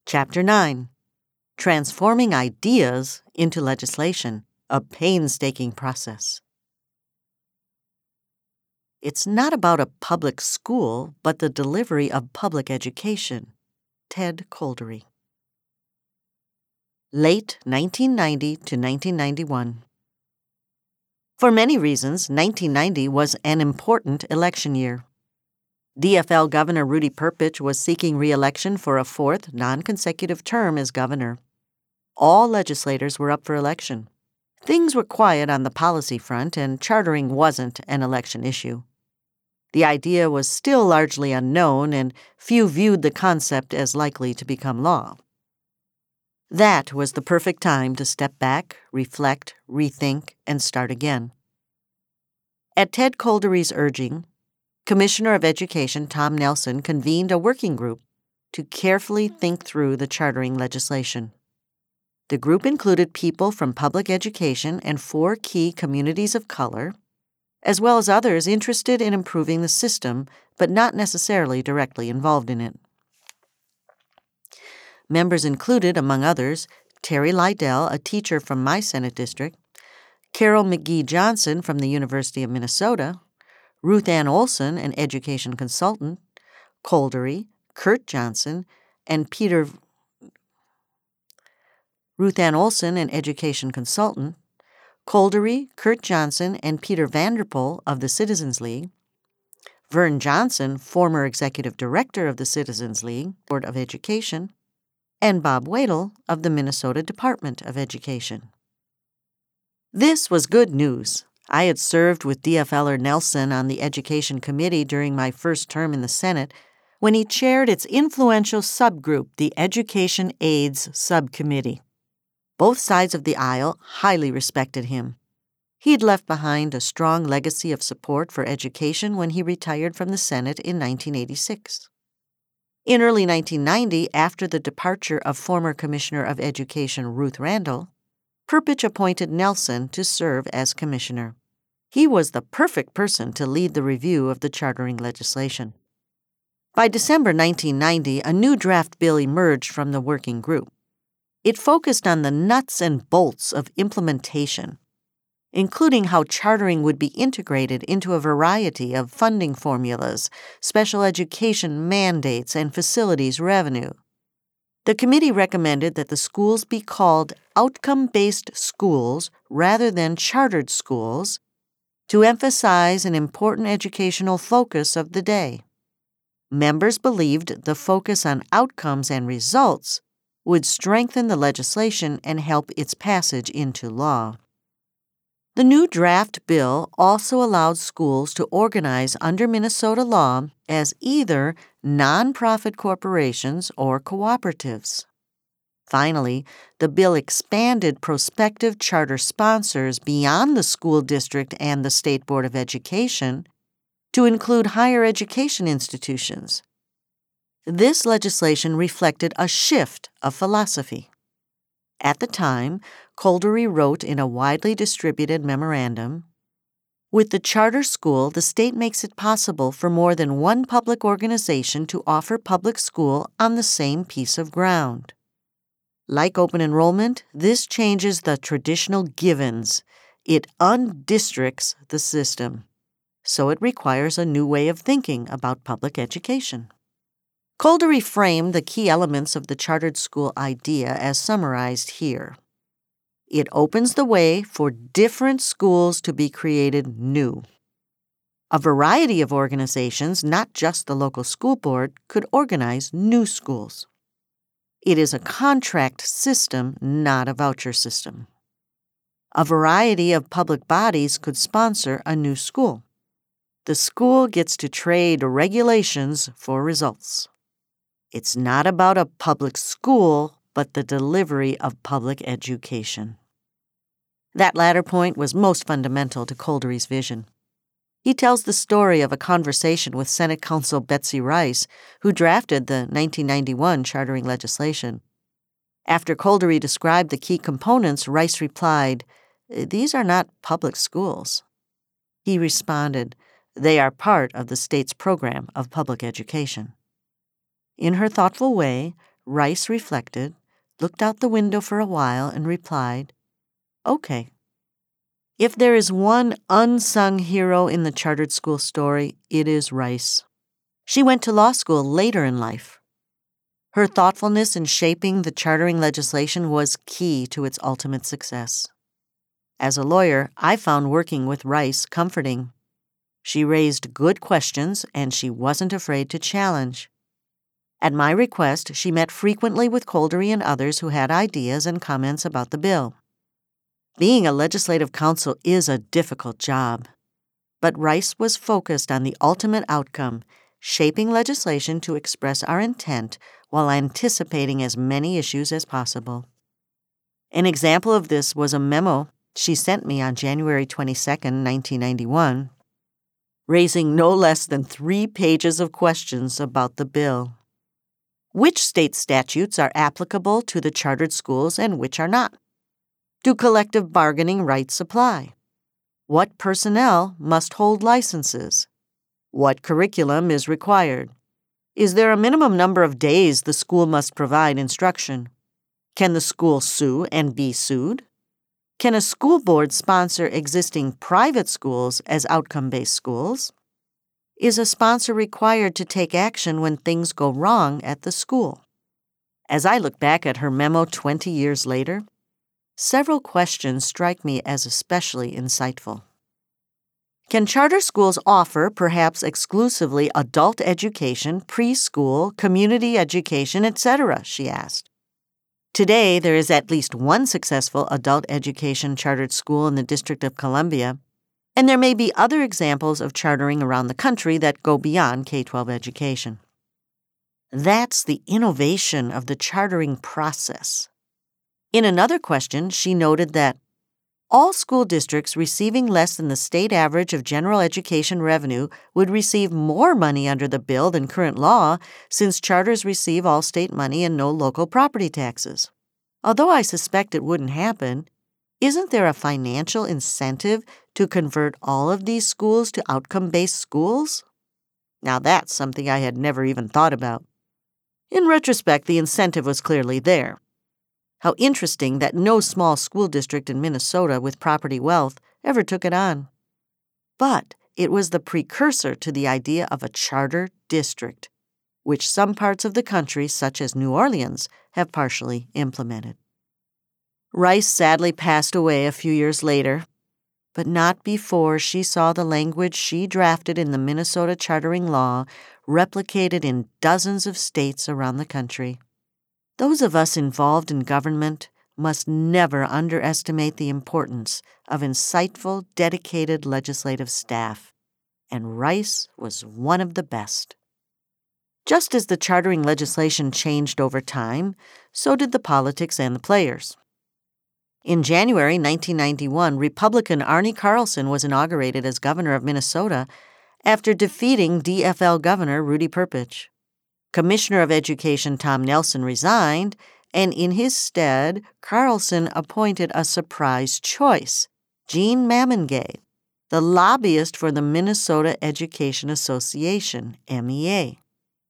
Chapter 9. Transforming Ideas into Legislation, a Painstaking Process. It's not about a public school, but the delivery of public education. Ted Kolderie. Late 1990 to 1991. For many reasons, 1990 was an important election year. DFL Governor Rudy Perpich was seeking re-election for a fourth, non-consecutive term as governor. All legislators were up for election. Things were quiet on the policy front, and chartering wasn't an election issue. The idea was still largely unknown, and few viewed the concept as likely to become law. That was the perfect time to step back, reflect, rethink, and start again. At Ted Kolderie's urging, Commissioner of Education Tom Nelson convened a working group to carefully think through the chartering legislation. The group included people from public education and 4 key communities of color, as well as others interested in improving the system, but not necessarily directly involved in it. Members included, among others, Terry Lydell, a teacher from my Senate district, Carol McGee Johnson from the University of Minnesota, Ruth Ann Olson, an education consultant, Kolderie, Kurt Johnson, and Peter Vanderpool of the Citizens League, Vern Johnson, former executive director of the Citizens League Board of Education, and Bob Wadle of the Minnesota Department of Education. This was good news. I had served with DFLer Nelson on the Education Committee during my first term in the Senate when he chaired its influential subgroup, the Education Aids Subcommittee. Both sides of the aisle highly respected him. He had left behind a strong legacy of support for education when he retired from the Senate in 1986. In early 1990, after the departure of former Commissioner of Education Ruth Randall, Perpich appointed Nelson to serve as commissioner. He was the perfect person to lead the review of the chartering legislation. By December 1990, a new draft bill emerged from the working group. It focused on the nuts and bolts of implementation, including how chartering would be integrated into a variety of funding formulas, special education mandates, and facilities revenue. The committee recommended that the schools be called outcome-based schools rather than chartered schools to emphasize an important educational focus of the day. Members believed the focus on outcomes and results would strengthen the legislation and help its passage into law. The new draft bill also allowed schools to organize under Minnesota law as either nonprofit corporations or cooperatives. Finally, the bill expanded prospective charter sponsors beyond the school district and the State Board of Education to include higher education institutions. This legislation reflected a shift of philosophy. At the time, Kolderie wrote in a widely distributed memorandum, "With the charter school, the state makes it possible for more than one public organization to offer public school on the same piece of ground. Like open enrollment, this changes the traditional givens. It undistricts the system. So it requires a new way of thinking about public education." Kolderie framed the key elements of the chartered school idea as summarized here. It opens the way for different schools to be created new. A variety of organizations, not just the local school board, could organize new schools. It is a contract system, not a voucher system. A variety of public bodies could sponsor a new school. The school gets to trade regulations for results. It's not about a public school, but the delivery of public education. That latter point was most fundamental to Kolderie's vision. He tells the story of a conversation with Senate Counsel Betsy Rice, who drafted the 1991 chartering legislation. After Kolderie described the key components, Rice replied, "These are not public schools." He responded, "They are part of the state's program of public education." In her thoughtful way, Rice reflected, looked out the window for a while, and replied, "Okay." If there is one unsung hero in the chartered school story, it is Rice. She went to law school later in life. Her thoughtfulness in shaping the chartering legislation was key to its ultimate success. As a lawyer, I found working with Rice comforting. She raised good questions, and she wasn't afraid to challenge. At my request, she met frequently with Coldery and others who had ideas and comments about the bill. Being a legislative counsel is a difficult job, but Rice was focused on the ultimate outcome, shaping legislation to express our intent while anticipating as many issues as possible. An example of this was a memo she sent me on January 22, 1991, raising no less than 3 pages of questions about the bill. Which state statutes are applicable to the chartered schools and which are not? Do collective bargaining rights apply? What personnel must hold licenses? What curriculum is required? Is there a minimum number of days the school must provide instruction? Can the school sue and be sued? Can a school board sponsor existing private schools as outcome-based schools? Is a sponsor required to take action when things go wrong at the school? As I look back at her memo 20 years later, several questions strike me as especially insightful. Can charter schools offer, perhaps exclusively, adult education, preschool, community education, etc.? She asked. Today, there is at least one successful adult education chartered school in the District of Columbia, and there may be other examples of chartering around the country that go beyond K-12 education. That's the innovation of the chartering process. In another question, she noted that all school districts receiving less than the state average of general education revenue would receive more money under the bill than current law, since charters receive all state money and no local property taxes. Although I suspect it wouldn't happen, isn't there a financial incentive to convert all of these schools to outcome-based schools? Now that's something I had never even thought about. In retrospect, the incentive was clearly there. How interesting that no small school district in Minnesota with property wealth ever took it on. But it was the precursor to the idea of a charter district, which some parts of the country, such as New Orleans, have partially implemented. Rice sadly passed away a few years later, but not before she saw the language she drafted in the Minnesota chartering law replicated in dozens of states around the country. Those of us involved in government must never underestimate the importance of insightful, dedicated legislative staff, and Rice was one of the best. Just as the chartering legislation changed over time, so did the politics and the players. In January 1991, Republican Arne Carlson was inaugurated as governor of Minnesota after defeating DFL Governor Rudy Perpich. Commissioner of Education Tom Nelson resigned, and in his stead, Carlson appointed a surprise choice, Gene Mamengay, the lobbyist for the Minnesota Education Association, MEA.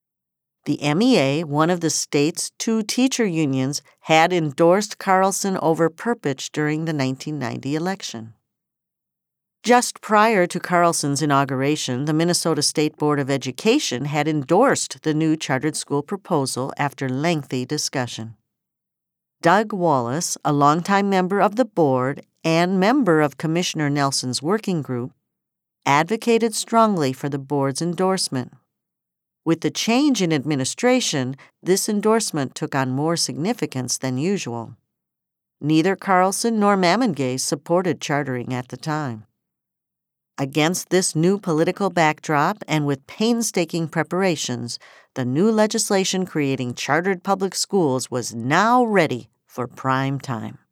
The MEA, one of the state's 2 teacher unions, had endorsed Carlson over Perpich during the 1990 election. Just prior to Carlson's inauguration, the Minnesota State Board of Education had endorsed the new chartered school proposal after lengthy discussion. Doug Wallace, a longtime member of the board and member of Commissioner Nelson's working group, advocated strongly for the board's endorsement. With the change in administration, this endorsement took on more significance than usual. Neither Carlson nor Mamengay supported chartering at the time. Against this new political backdrop and with painstaking preparations, the new legislation creating chartered public schools was now ready for prime time.